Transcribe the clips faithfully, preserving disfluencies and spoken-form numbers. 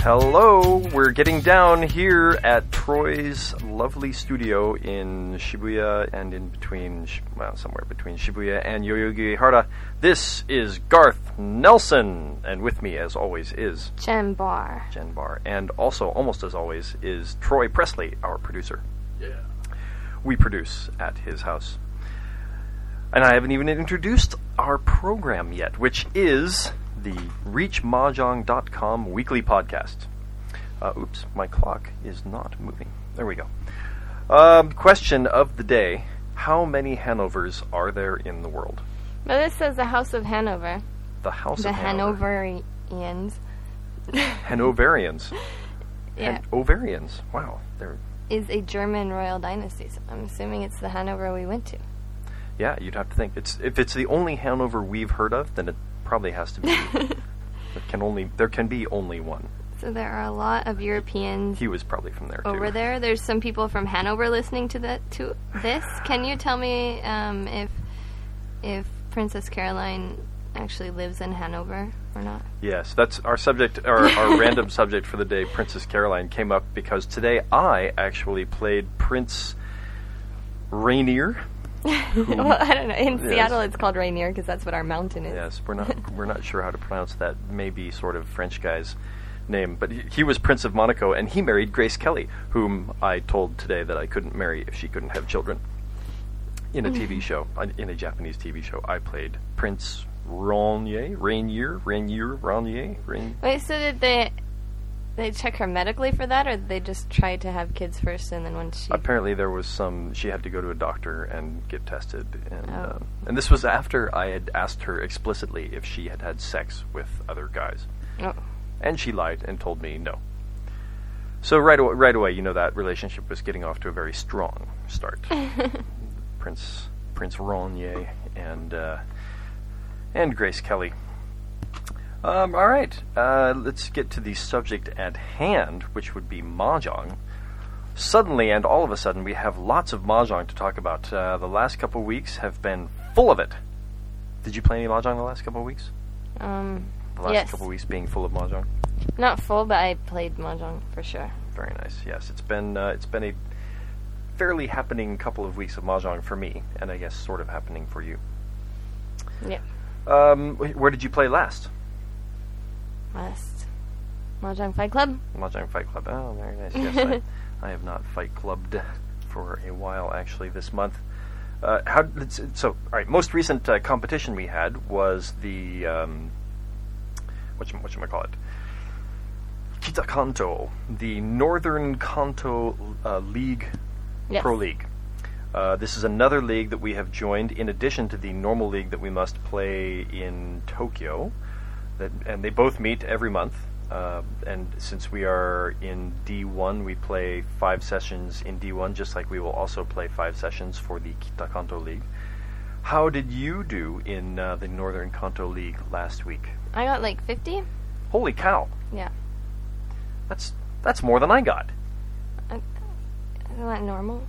Hello, we're getting down here at Troy's lovely studio in Shibuya and in between, well, somewhere between Shibuya and Yoyogi This is Garth Nelson, and with me, as always, is Jen Barr. Jen Barr, and also, almost as always, is Troy Presley, our producer. Yeah. We produce at his house. And I haven't even introduced our program yet, which is the Reach Mahjong dot com weekly podcast. Uh, oops, my clock is not moving. There we go. Um, question of the day. How many Hanovers are there in the world? Well, this says the House of Hanover. The House the of Hanover. Hanoverians. Hanoverians. Yeah. Hanoverians. Wow. They're... Is a German royal dynasty, so I'm assuming it's the Hanover we went to. Yeah, you'd have to think. It's if it's the only Hanover we've heard of, then it probably has to be. there can only there can be only one. So there are a lot of Europeans. He was probably from there over too. there. There's some people from Hanover listening to the to this. Can you tell me um, if if Princess Caroline actually lives in Hanover or not? Yes, that's our subject. Our, our random subject for the day, Princess Caroline, came up because today I actually played Prince Rainier. Well, I don't know. In yes. Seattle, it's called Rainier because that's what our mountain is. Yes, we're not we're not sure how to pronounce that. Maybe sort of French guy's name, but he, he was Prince of Monaco, and he married Grace Kelly, whom I told today that I couldn't marry if she couldn't have children. In a T V show, in a Japanese T V show, I played Prince Rainier, Rainier, Rainier, Rainier, Rainier. Wait, so did they they check her medically for that, or did they just try to have kids first and then once she... Apparently there was some... She had to go to a doctor and get tested. And, oh. um, and this was after I had asked her explicitly if she had had sex with other guys. Oh. And she lied and told me no. So right, aw- right away, you know, that relationship was getting off to a very strong start. Prince Prince Rainier and, uh, and Grace Kelly. Um, all right, uh, let's get to the subject at hand, which would be Mahjong. Suddenly, and all of a sudden, we have lots of Mahjong to talk about. Uh, the last couple of weeks have been full of it. Did you play any Mahjong the last couple of weeks? Um, The last yes. couple of weeks being full of Mahjong? Not full, but I played Mahjong for sure. Very nice, yes. It's been, uh, it's been a fairly happening couple of weeks of Mahjong for me, and I guess sort of happening for you. Yeah. Um, wh- where did you play last? Last Mahjong Fight Club? Mahjong Fight Club. Oh, very nice. Yes, I, I have not Fight Clubbed for a while, actually, this month. Uh, how? Let's, so, all right. Most recent uh, competition we had was the um, what what should I call it? Kita Kanto, the Northern Kanto uh, League, Yes. Pro League. Uh, this is another league that we have joined in addition to the normal league that we must play in Tokyo. That, and they both meet every month. Uh, and since we are in D one, we play five sessions in D one, just like we will also play five sessions for the Kita Kanto League. How did you do in uh, the Northern Kanto League last week? I got like fifty. Holy cow! Yeah. That's that's more than I got. Uh, isn't that normal?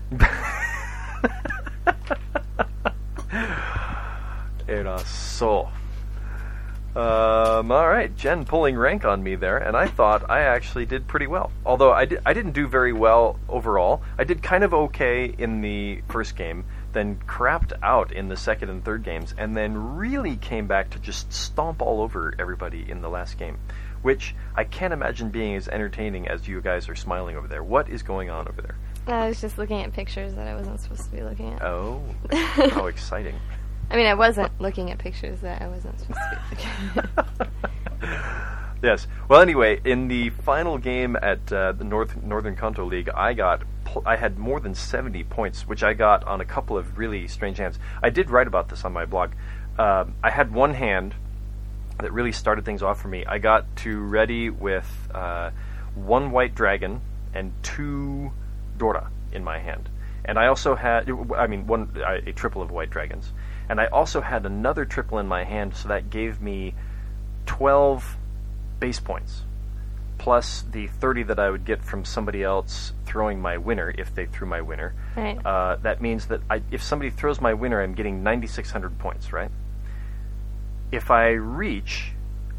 Era so. Um, all right, Jen pulling rank on me there, and I thought I actually did pretty well. Although I, di- I didn't do very well overall. I did kind of okay in the first game, then crapped out in the second and third games, and then really came back to just stomp all over everybody in the last game, which I can't imagine being as entertaining as you guys are smiling over there. What is going on over there? I was just looking at pictures that I wasn't supposed to be looking at. Oh, how exciting. I mean, I wasn't looking at pictures that I wasn't supposed to be looking at. Yes. Well, anyway, in the final game at uh, the North Northern Kanto League, I got pl- I had more than seventy points, which I got on a couple of really strange hands. I did write about this on my blog. Uh, I had one hand that really started things off for me. I got to ready with uh, one white dragon and two Dora in my hand. And I also had, I mean, one a triple of white dragons. And I also had another triple in my hand, so that gave me twelve base points, plus the thirty that I would get from somebody else throwing my winner, if they threw my winner. Right. Uh, that means that I, if somebody throws my winner, I'm getting ninety-six hundred points, right? If I reach,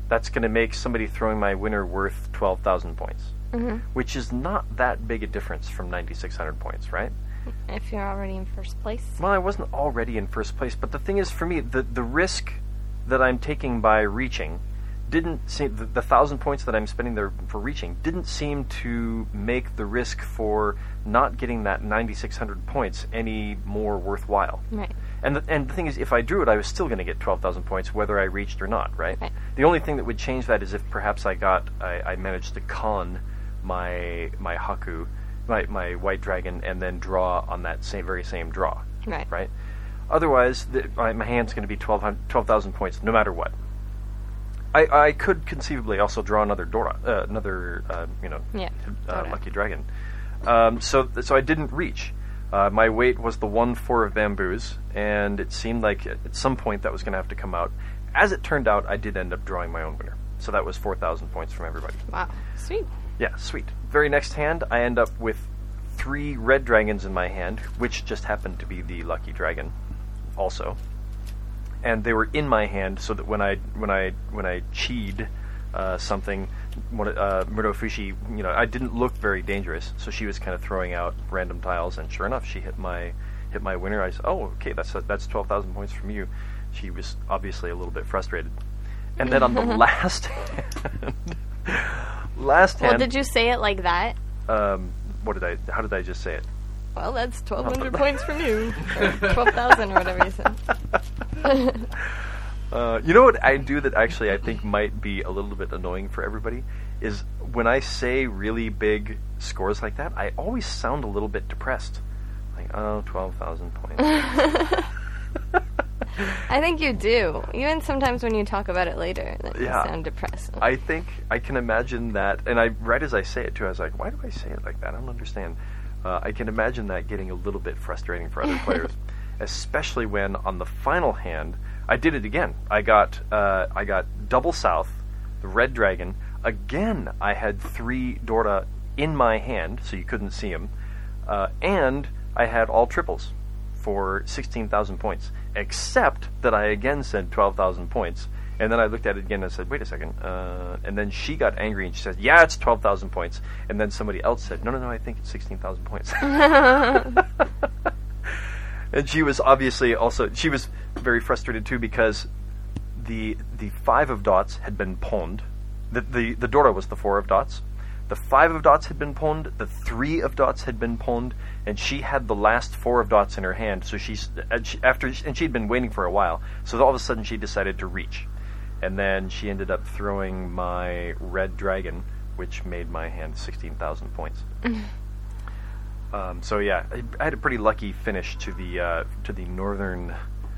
that's going to make somebody throwing my winner worth twelve thousand points, Mm-hmm. which is not that big a difference from ninety-six hundred points, right? If you're already in first place. Well, I wasn't already in first place, but the thing is, for me, the the risk that I'm taking by reaching didn't seem the, the thousand points that I'm spending there for reaching didn't seem to make the risk for not getting that ninety-six hundred points any more worthwhile. Right. And the, and the thing is, if I drew it, I was still going to get twelve thousand points whether I reached or not, right? Right. The only thing that would change that is if perhaps I got I, I managed to con my my Haku, my my white dragon, and then draw on that same very same draw. Right. Right. Otherwise, the, my, my hand's going to be twelve thousand points no matter what. I, I could conceivably also draw another Dora, uh, another uh, you know, Yeah, uh, Dora. lucky dragon. Um, so so I didn't reach. Uh, my weight was the one four of bamboos, and it seemed like at at some point that was going to have to come out. As it turned out, I did end up drawing my own winner. So that was four thousand points from everybody. Wow. Sweet. Yeah, sweet. Very next hand, I end up with three red dragons in my hand, which just happened to be the lucky dragon, also. And they were in my hand, so that when I when I when I cheed uh, something, one, uh, Murdo Fushi, you know, I didn't look very dangerous. So she was kind of throwing out random tiles, and sure enough, she hit my hit my winner. I said, "Oh, okay, that's that's twelve thousand points from you." She was obviously a little bit frustrated. And then on the last hand, last hand. Well, did you say it like that? Um, what did I? How did I just say it? Well, that's twelve hundred points from you. twelve thousand or whatever you said. Uh, you know what I do that actually I think might be a little bit annoying for everybody is when I say really big scores like that, I always sound a little bit depressed. Like, oh, twelve thousand points. I think you do. Even sometimes when you talk about it later, that Yeah. you sound depressed. I think I can imagine that, and I right as I say it too, I was like, why do I say it like that? I don't understand. Uh, I can imagine that getting a little bit frustrating for other players, especially when on the final hand, I did it again. I got uh, I got double south, the red dragon. Again, I had three Dora in my hand, so you couldn't see them, uh, and I had all triples for sixteen thousand points, except that I again said twelve thousand points. And then I looked at it again and I said, wait a second. Uh, and then she got angry and she said, yeah, it's twelve thousand points. And then somebody else said, no, no, no, I think it's sixteen thousand points. And she was obviously also, she was very frustrated too because the the five of dots had been pawned. The, the, the Dora was the four of dots. The five of dots had been pawned, the three of dots had been pawned, and she had the last four of dots in her hand. So she's and she, after and she'd been waiting for a while. So all of a sudden she decided to reach, and then she ended up throwing my red dragon, which made my hand sixteen thousand points. um, so yeah, I, I had a pretty lucky finish to the uh, to the Northern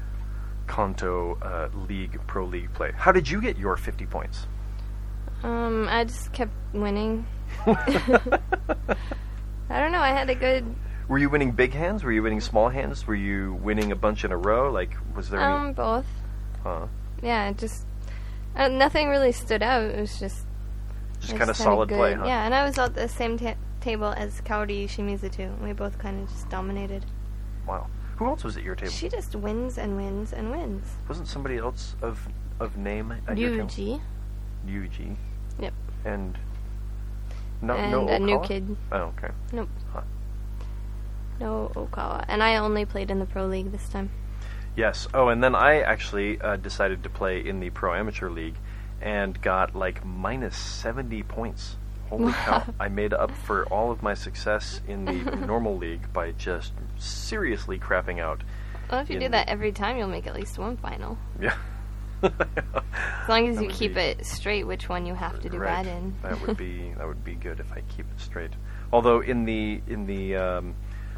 Kanto uh, League Pro League play. How did you get your fifty points? Um, I just kept winning. I don't know. I had a good. Were you winning big hands? Were you winning small hands? Were you winning a bunch in a row? Like, was there Um, any? both. Huh? Yeah, just uh, nothing really stood out. It was just Just I kind of just had a solid good- play, huh? Yeah, and I was at the same ta- table as Kaori Shimizu too. We both kind of just dominated. Wow. Who else was at your table? She just wins and wins and wins. Wasn't somebody else of of name at your table? Ryuji. Yuji. Yep. And no, and no a new Okawa? kid. Oh, okay. Nope. Huh. No Okawa. And I only played in the Pro League this time. Yes. Oh, and then I actually uh, decided to play in the Pro Amateur League and got like minus seventy points. Holy cow. I made up for all of my success in the normal league by just seriously crapping out. Well, if you in do that every time, you'll make at least one final. Yeah. As long as That you would keep be- it straight which one you have to do Right. bad in. That would be that would be good if I keep it straight. Although in the in the um,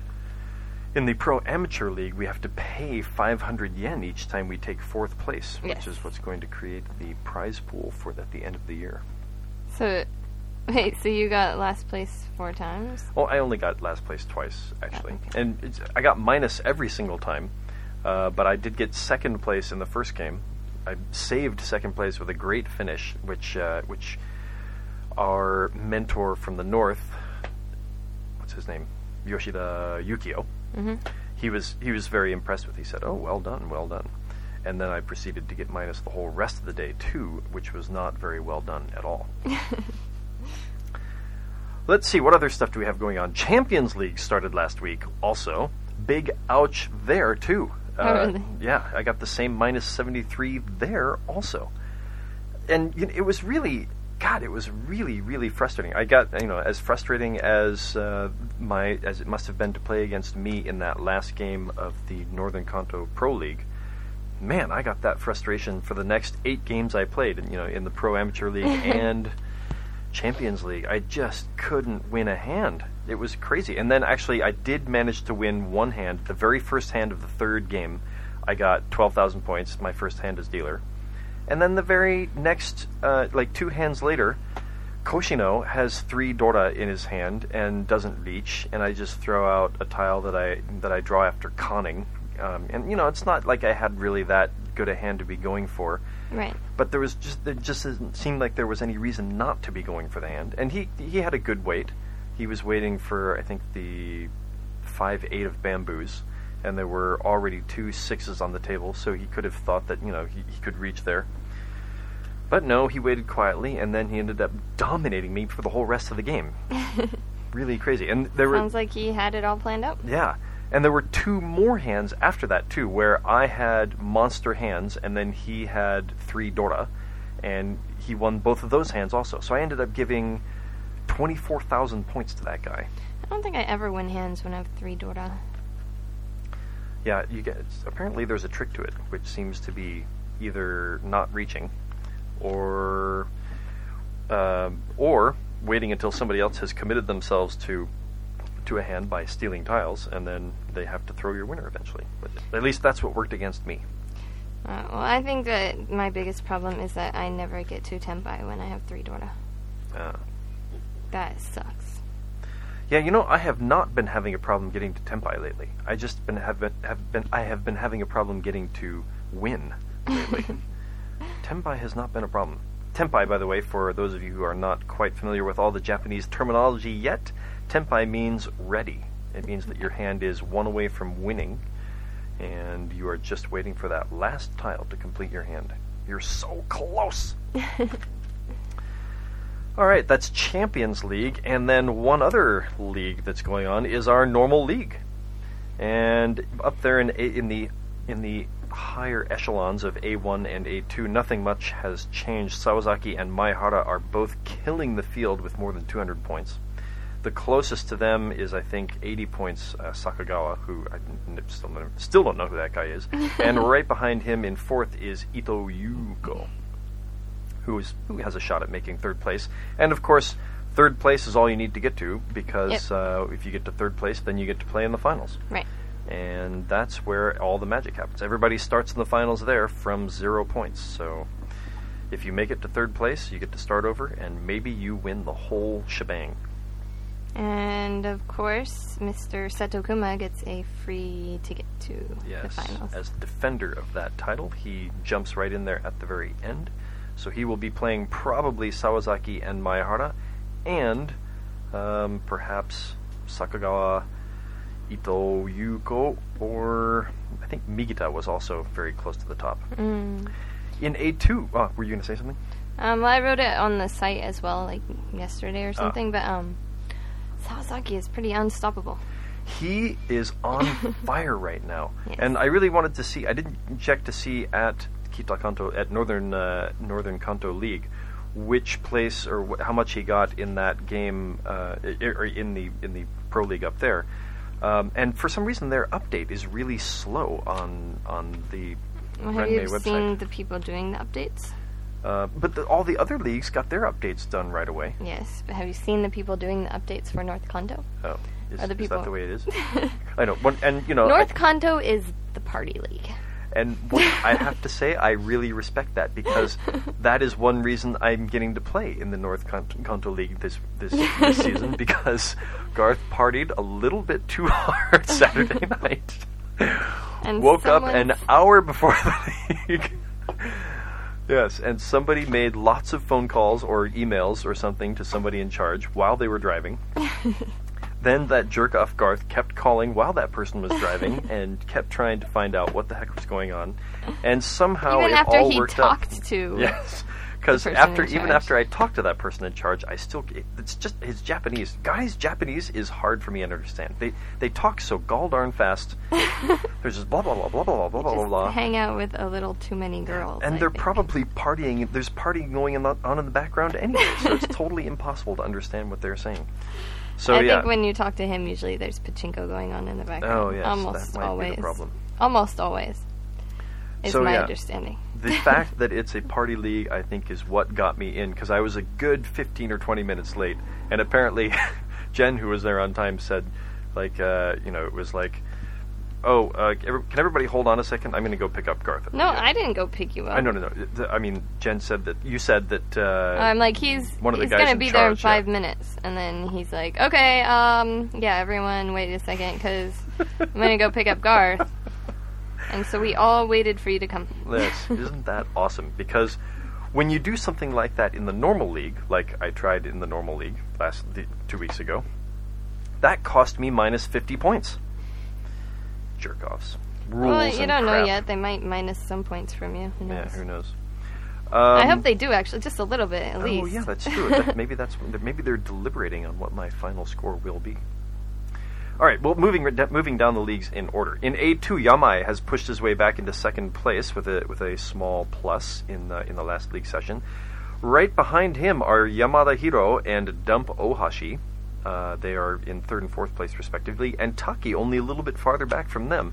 in the Pro Amateur League, we have to pay five hundred yen each time we take fourth place, which Yes. is what's going to create the prize pool for at the end of the year. So, wait, so you got last place four times? Well, I only got last place twice, actually. And it's, I got minus every single time, uh, but I did get second place in the first game. I saved second place with a great finish, which uh, which our mentor from the north, what's his name, Yoshida Yukio, Mm-hmm. he was he was very impressed with. He said, "Oh, well done, well done." and then I proceeded to get minus the whole rest of the day too, which was not very well done at all. Let's see, what other stuff do we have going on? Champions League started last week also. Big ouch there too. Oh, Uh, really? yeah, I got the same minus seventy-three there also. And you know, it was really, God, it was really, really frustrating. I got, you know, as frustrating as uh, my, as it must have been to play against me in that last game of the Northern Kanto Pro League. Man, I got that frustration for the next eight games I played, you know, in the Pro Amateur League and Champions League. I just couldn't win a hand. It was crazy. And then actually I did manage to win one hand. The very first hand of the third game, I got twelve thousand points, my first hand as dealer. And then the very next, uh, like two hands later, Koshino has three Dora in his hand and doesn't reach, and I just throw out a tile that I that I draw after conning. Um, and, you know, it's not like I had really that good a hand to be going for. Right. But there was just there just didn't seem like there was any reason not to be going for the hand. And he he had a good wait. He was waiting for, I think, the five eight of bamboos, and there were already two sixes on the table, so he could have thought that, you know, he, he could reach there. But no, he waited quietly, and then he ended up dominating me for the whole rest of the game. Really crazy. And there Sounds were like he had it all planned out. yeah. And there were two more hands after that, too, where I had monster hands, and then he had three Dora, and he won both of those hands also. So I ended up giving twenty-four thousand points to that guy. I don't think I ever win hands when I have three Dora. Yeah, you get. Apparently there's a trick to it, which seems to be either not reaching, or, uh, or waiting until somebody else has committed themselves to to a hand by stealing tiles, and then they have to throw your winner eventually. But at least that's what worked against me. Uh, well, I think that my biggest problem is that I never get to Tenpai when I have three Dora. Uh, That sucks. yeah, you know, I have not been having a problem getting to Tenpai lately. I just been have been, have been I have been having a problem getting to win lately. Tenpai has not been a problem. Tenpai, by the way, for those of you who are not quite familiar with all the Japanese terminology yet, Tenpai means ready. It means that your hand is one away from winning, and you are just waiting for that last tile to complete your hand. You're so close! Alright, that's Champions League, and then one other league that's going on is our normal league. And up there in A- in the in the higher echelons of A one and A two, nothing much has changed. Sawazaki and Maehara are both killing the field with more than two hundred points. The closest to them is, I think, eighty points, uh, Sakagawa, who I n- still, don't- still don't know who that guy is. And right behind him in fourth is Ito Yuko, who is who has a shot at making third place. And of course, third place is all you need to get to, because Yep. uh, if you get to third place, then you get to play in the finals. Right. And that's where all the magic happens. Everybody starts in the finals there from zero points. So if you make it to third place, you get to start over, and maybe you win the whole shebang. And of course, Mister Setokuma gets a free ticket to Yes, the finals. as the defender of that title, he jumps right in there at the very end. So he will be playing probably Sawazaki and Maehara, and um, perhaps Sakagawa, Ito Yuko, or I think Migita was also very close to the top. Mm. In A two, oh, were you going to say something? Um, well, I wrote it on the site as well, like yesterday or something. But um, Sawazaki is pretty unstoppable. He is on fire right now, Yes. and I really wanted to see. I didn't check to see at Kita Kanto at Northern uh, Northern Kanto League which place or wh- how much he got in that game, uh, i- or in the in the Pro League up there. Um, and for some reason, their update is really slow on on the Well, have Renmei you website. seen the people doing the updates? Uh, but the, all the other leagues got their updates done right away. Yes, but have you seen the people doing the updates for North Kanto? Oh, is, Other is people. that the way it is? I know. One, and you know, North I, Kanto is the party league. and what I have to say, I really respect that, because that is one reason I'm getting to play in the North Kanto, Kanto League this this, this season, because Garth partied a little bit too hard Saturday night. And Woke up an someone's- hour before the league. Yes, and somebody made lots of phone calls or emails or something to somebody in charge while they were driving. Then that jerk-off Garth kept calling while that person was driving and kept trying to find out what the heck was going on. And somehow even it after all he worked talked out. to Yes. Because person after in even charge. after I talked to that person in charge, I still it's just his Japanese guys. Japanese is hard for me to understand. They they talk so gall darn fast. There's just blah blah blah blah blah blah blah Just blah. hang out with a little too many girls. And I they're think. probably partying. There's partying going in the, on in the background anyway, so it's totally impossible to understand what they're saying. So I yeah, think when you talk to him, usually there's pachinko going on in the background. Oh, yes, almost that might be always. the problem. Almost always. Is So, my yeah. understanding. the fact that it's a party league, I think, is what got me in, because I was a good fifteen or twenty minutes late, and apparently Jen, who was there on time, said, like, uh, you know, it was like, oh, uh, every, can everybody hold on a second? I'm going to go pick up Garth. No, I didn't go pick you up. I no no no. The- I mean, Jen said that you said that. Uh, I'm like, he's one of the he's guys gonna in be there in charge, five yeah. minutes, and then he's like, okay, um, yeah, everyone, wait a second, because I'm gonna go pick up Garth. And so we all waited for you to come. Yes, isn't that awesome? Because when you do something like that in the normal league, like I tried in the normal league last the, two weeks ago, that cost me minus fifty points. Jerk-offs. Rules Well, you and don't know crap. yet. They might minus some points from you. Who knows? Yeah, who knows? I Um, hope they do, actually, just a little bit at Oh least. yeah, that's true. That, maybe that's maybe they're deliberating on what my final score will be. All right. Well, moving moving down the leagues in order. In A two, Yamai has pushed his way back into second place with a with a small plus in the, in the last league session. Right behind him are Yamada Hiro and Dump Ohashi. Uh, they are in third and fourth place respectively, and Taki only a little bit farther back from them.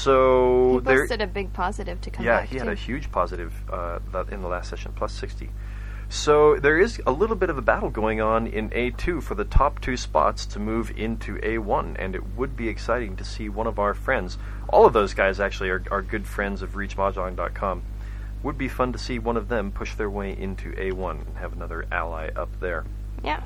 So He there, posted a big positive to come yeah, back he had too. a huge positive uh, that in the last session, plus sixty. So there is a little bit of a battle going on in A two for the top two spots to move into A one, and it would be exciting to see one of our friends, all of those guys actually are, are good friends of Reach Mahjong dot com, would be fun to see one of them push their way into A one and have another ally up there. Yeah.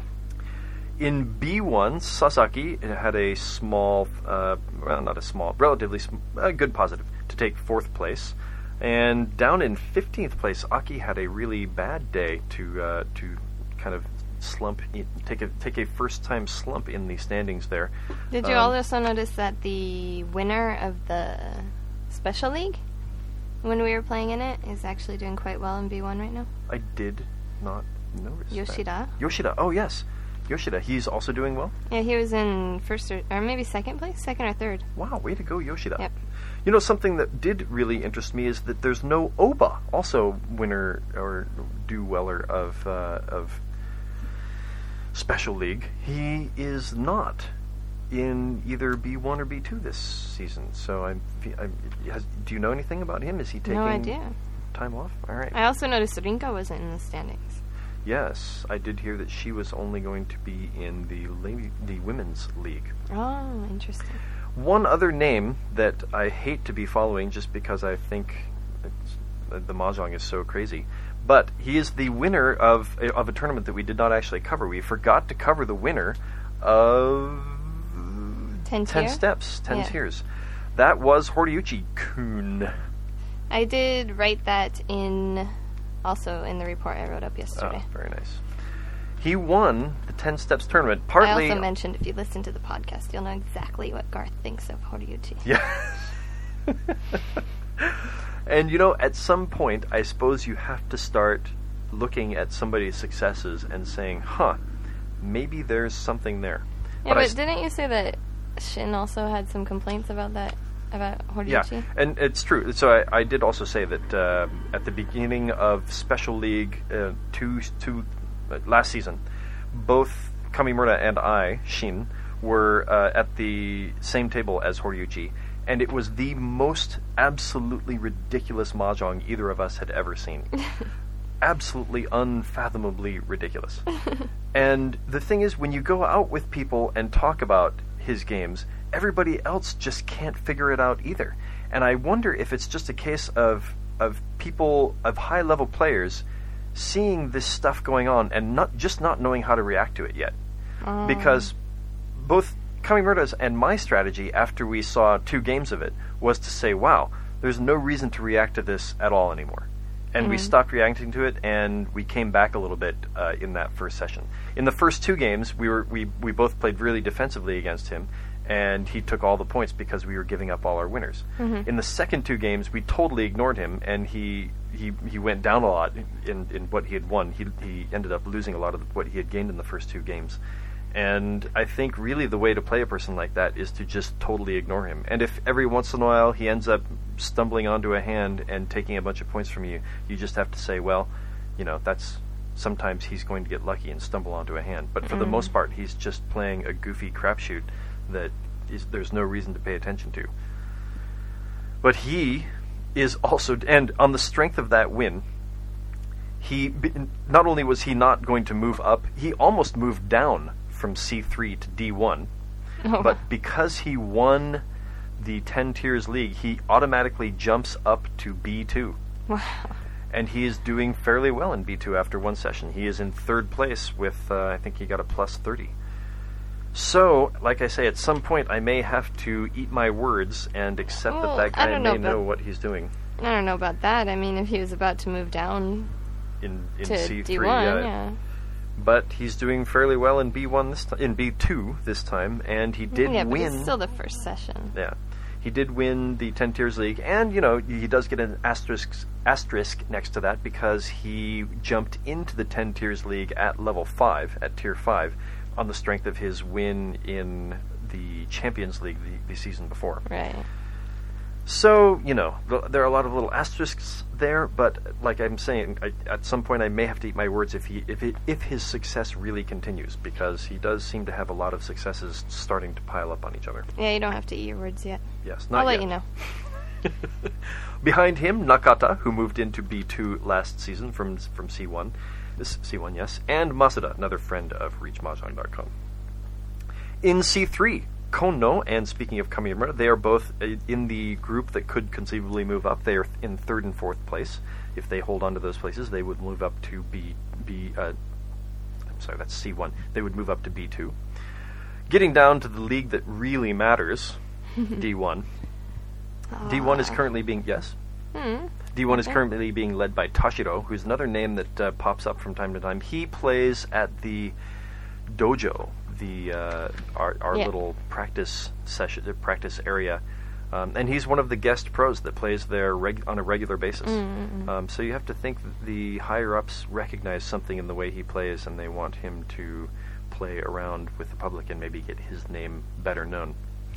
In B one, Sasaki had a small, uh, well, not a small, relatively sm- a good positive to take fourth place. And down in fifteenth place, Aki had a really bad day to uh, to kind of slump, in, take a take a first time slump in the standings there. Did you Um, also notice that the winner of the Special League, when we were playing in it, is actually doing quite well in B one right now? I did not notice that. Yoshida. Yoshida, oh yes, Yoshida. He's also doing well. Yeah, he was in first or, or maybe second place, second or third. Wow, way to go, Yoshida. Yep. You know, something that did really interest me is that there's no Oba, also winner or do-weller of uh, of Special League. He is not in either B one or B two this season. So I'm, I'm has, do you know anything about him? Is he taking No idea. time off? All right. I also noticed Rinka wasn't in the standings. Yes, I did hear that she was only going to be in the la- the women's league. Oh, interesting. One other name that I hate to be following just because I think it's, uh, the Mahjong is so crazy, but he is the winner of a, of a tournament that we did not actually cover. We forgot to cover the winner of Ten ten tier? steps, ten Yeah. tiers. That was Horiuchi Kun. I did write that in, also in the report I wrote up yesterday. Oh, very nice. He won the ten steps tournament. I Partly, also mentioned if you listen to the podcast, you'll know exactly what Garth thinks of Horiuchi. yeah. And you know, at some point, I suppose you have to start looking at somebody's successes and saying, "Huh, maybe there's something there." Yeah, I but s- didn't you say that Shin also had some complaints about that, about Yeah, Horiuchi? and it's true. So I, I did also say that uh, at the beginning of Special League uh, two, two uh, last season, both Kamimura and I, Shin, were uh, at the same table as Horiuchi, and it was the most absolutely ridiculous mahjong either of us had ever seen. Absolutely unfathomably ridiculous. And the thing is, when you go out with people and talk about his games, everybody else just can't figure it out either. And I wonder if it's just a case of of people, of high level players, seeing this stuff going on and not just not knowing how to react to it yet. Um, Because both Kamimura's and my strategy after we saw two games of it was to say, wow, there's no reason to react to this at all anymore. And Mm-hmm. we stopped reacting to it, and we came back a little bit uh, in that first session. In the first two games, we were we, we both played really defensively against him, and he took all the points because we were giving up all our winners. Mm-hmm. In the second two games, we totally ignored him, and he he, he went down a lot in, in what he had won. He he ended up losing a lot of what he had gained in the first two games. And I think really the way to play a person like that is to just totally ignore him. And if every once in a while he ends up stumbling onto a hand and taking a bunch of points from you, you just have to say, well, you know, that's sometimes he's going to get lucky and stumble onto a hand. But for mm. the most part, he's just playing a goofy crapshoot that is, there's no reason to pay attention to. But he is also, and on the strength of that win, he not only was he not going to move up, he almost moved down from C three to D one, oh. But because he won the ten Tiers League, he automatically jumps up to B two. Wow. And he is doing fairly well in B two after one session. He is in third place with, uh, I think he got a plus thirty. So, like I say, at some point I may have to eat my words and accept well, that that guy know may know what he's doing. I don't know about that. I mean, if he was about to move down in, in to C three, D one, uh, yeah. But he's doing fairly well in B one this t- in B two this time, and he did yeah, win. But it's still the first session. Yeah, he did win the ten Tiers League, and you know he does get an asterisk asterisk next to that because he jumped into the ten Tiers League at level five, at Tier five, on the strength of his win in the Champions League the, the season before. Right. So, you know, th- there are a lot of little asterisks there, but like I'm saying, I, at some point I may have to eat my words if he if it, if his success really continues, because he does seem to have a lot of successes starting to pile up on each other. Yeah, you don't have to eat your words yet. Yes, not I'll let yet. you know. Behind him, Nakata, who moved into B two last season from from C one, this C one, yes, and Masuda, another friend of Reach Mahjong dot com. In C three, Kono, and speaking of Kamimura, they are both uh, in the group that could conceivably move up. They are in third and fourth place. If they hold on to those places, they would move up to B. B uh, I'm sorry, that's C one. They would move up to B two. Getting down to the league that really matters, D one. Uh, D one is currently being yes. Hmm. D one okay. is currently being led by Tashiro, who's another name that uh, pops up from time to time. He plays at the dojo, the uh, our, our yeah. little practice session, uh, practice area, um, and he's one of the guest pros that plays there reg- on a regular basis. Mm-hmm. Um, so you have to think that the higher ups recognize something in the way he plays, and they want him to play around with the public and maybe get his name better known.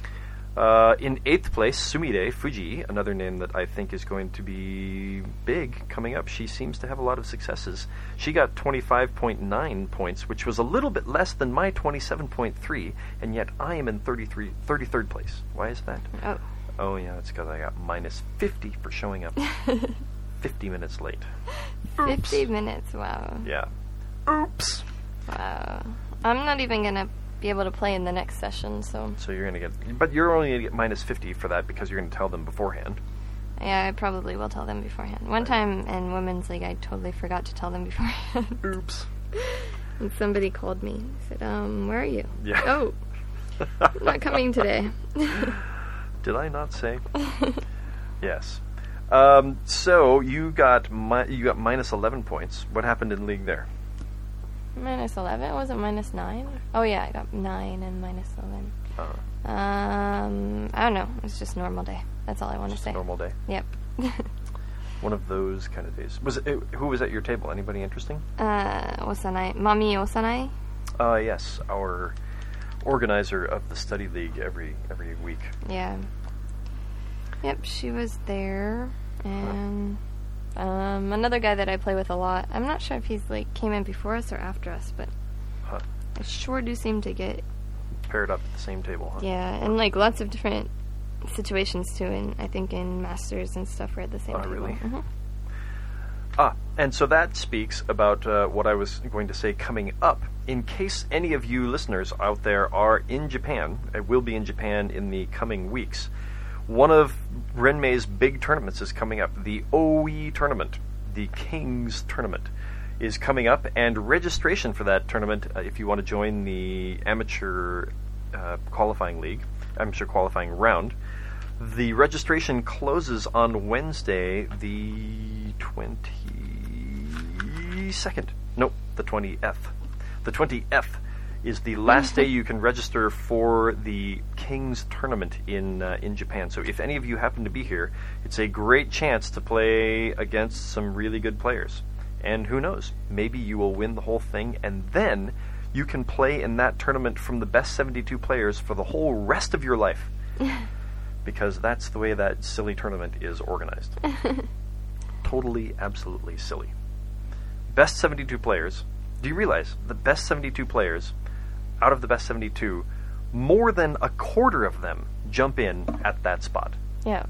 Uh, in eighth place, Sumire Fuji, another name that I think is going to be big coming up. She seems to have a lot of successes. She got twenty-five point nine points, which was a little bit less than my twenty-seven point three, and yet I am in thirty-three, thirty-third place. Why is that? Oh. Oh, yeah, it's because I got minus fifty for showing up fifty minutes late. fifty Oops. minutes, wow. Yeah. Oops. Wow. I'm not even going to be able to play in the next session, so... So you're going to get... But you're only going to get minus fifty for that because you're going to tell them beforehand. Yeah, I probably will tell them beforehand. One right. time in Women's League, I totally forgot to tell them beforehand. Oops. And somebody called me. He said, um, where are you? Yeah. Oh, I'm not coming today. Did I not say? Yes. Um, so you got mi- you got minus eleven points. What happened in league there? Minus eleven? Was it minus nine? Oh yeah, I got nine and minus eleven. Uh, um, I don't know. It's just normal day. That's all I want to say. Normal day. Yep. One of those kind of days. Was it, who was at your table? Anybody interesting? Uh, Osanai, Mami Osanai. Uh, yes, our organizer of the study league every every week. Yeah. Yep, she was there, and huh. um, another guy that I play with a lot. I'm not sure if he's like came in before us or after us, but huh. I sure do seem to get paired up at the same table. Huh? Yeah, and like lots of different situations too, and I think in Masters and stuff we're at the same oh, table. Really? Mm-hmm. Ah, and so that speaks about uh, what I was going to say coming up. In case any of you listeners out there are in Japan, and will be in Japan in the coming weeks, one of Renmei's big tournaments is coming up. The O E tournament, the King's tournament, is coming up, and registration for that tournament, uh, if you want to join the amateur uh, qualifying league, amateur qualifying round, the registration closes on Wednesday, the twenty twenty-second. Nope, the twentieth. The twentieth is the last day you can register for the Kings tournament in uh, in Japan. So if any of you happen to be here, it's a great chance to play against some really good players. And who knows, maybe you will win the whole thing, and then you can play in that tournament from the best seventy-two players for the whole rest of your life. Because that's the way that silly tournament is organized. Totally, absolutely silly. Best seventy-two players. Do you realize the best seventy-two players, out of the best seventy-two, more than a quarter of them jump in at that spot? Yeah.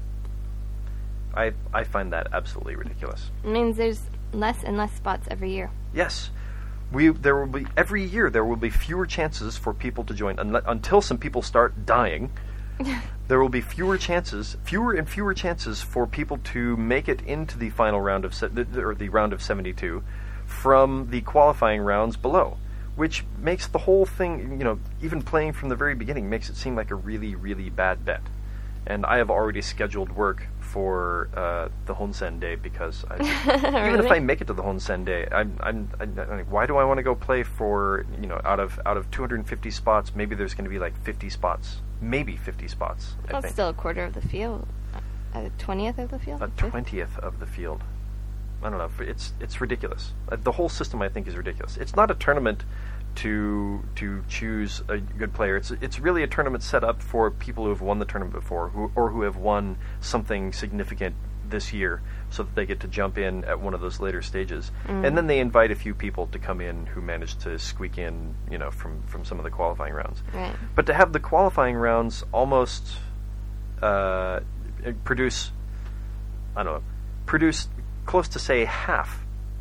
I I find that absolutely ridiculous. It means there's less and less spots every year. Yes. We there will be every year there will be fewer chances for people to join un- until some people start dying. There will be fewer chances, fewer and fewer chances for people to make it into the final round of se- or the round of seventy-two from the qualifying rounds below, which makes the whole thing, you know, even playing from the very beginning makes it seem like a really, really bad bet. And I have already scheduled work for uh, the Honsen Day because I, Really? even if I make it to the Honsen Day, I'm, I'm, I'm, I'm like, why do I want to go play for, you know, out of out of two hundred fifty spots, maybe there's going to be like fifty spots, maybe fifty spots. I Well, it's think. still a quarter of the field. A twentieth of the field? A twentieth of the field. I don't know. It's it's ridiculous. Uh, the whole system, I think, is ridiculous. It's not a tournament to to choose a good player. It's it's really a tournament set up for people who have won the tournament before, who or who have won something significant this year, so that they get to jump in at one of those later stages. Mm. And then they invite a few people to come in who managed to squeak in, you know, from from some of the qualifying rounds. Right. But to have the qualifying rounds almost uh, produce, I don't know, produce close to say half.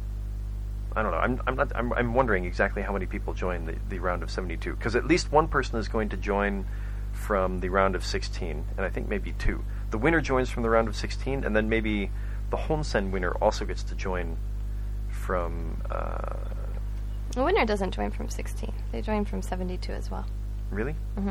I don't know. I'm I'm not. I'm, I'm wondering exactly how many people join the, the round of seventy-two, because at least one person is going to join from the round of sixteen, and I think maybe two. The winner joins from the round of sixteen, and then maybe the Honsen winner also gets to join from. Uh, The winner doesn't join from sixteen. They join from seventy-two as well. really? Mm-hmm.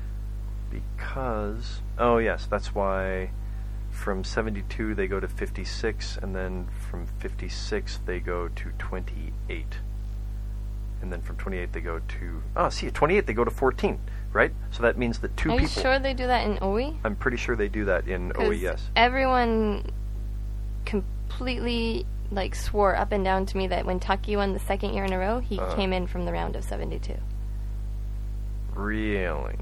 Because oh yes, that's why. From seventy-two they go to fifty-six, and then from fifty-six they go to twenty-eight. And then from twenty-eight they go to... Oh, see, at twenty-eight they go to fourteen, right? So that means that two Are people... you sure they do that in O E? I'm pretty sure they do that in O E, yes. Everyone completely like swore up and down to me that when Taki won the second year in a row, he Uh. came in from the round of seventy-two. Really?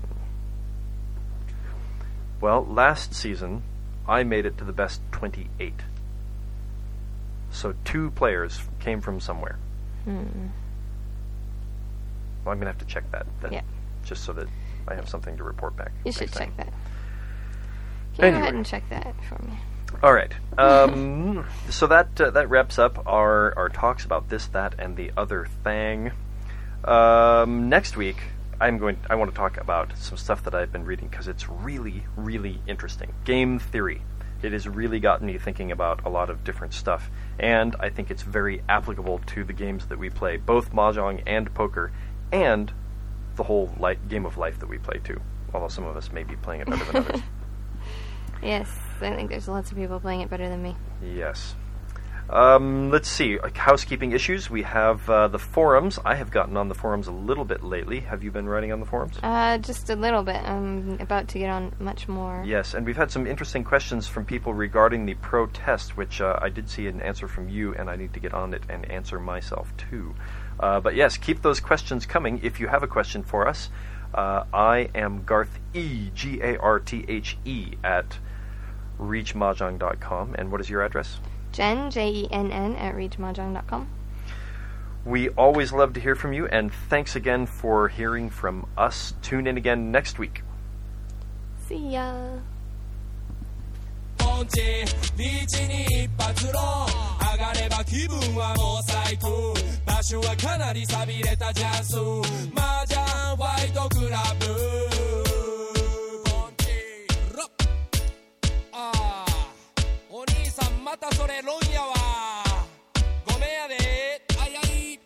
Well, last season, I made it to the best twenty-eight. So two players came from somewhere. Hmm. Well, I'm going to have to check that then. Yeah. Just so that I have something to report back. You should next time. check that. Can you go Anyway. ahead and check that for me? All right. Um, so that uh, that wraps up our, our talks about this, that, and the other thing. Um, next week, I'm going. I want to talk about some stuff that I've been reading because it's really, really interesting. Game theory. It has really gotten me thinking about a lot of different stuff, and I think it's very applicable to the games that we play, both mahjong and poker, and the whole li- game of life that we play too. Although some of us may be playing it better than others. Yes, I think there's lots of people playing it better than me. Yes. Um, let's see. Like housekeeping issues. We have uh, the forums. I have gotten on the forums a little bit lately. Have you been writing on the forums? Uh, just a little bit. I'm about to get on much more. Yes, and we've had some interesting questions from people regarding the pro test, which uh, I did see an answer from you, and I need to get on it and answer myself too. Uh, but yes, keep those questions coming. If you have a question for us, uh, I am Garth E, G A R T H E, at reach mahjong dot com. And what is your address? Jen, J E N N, at reach mahjong dot com. We always love to hear from you, and thanks again for hearing from us. Tune in again next week. See ya. ポンチリーチに一発ロー上がれば気分はもう最高場所はかなり寂れたジャズマージャンホワイトクラブポンチロッあーお兄さんまたそれロンやわごめんやであいあい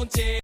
音痴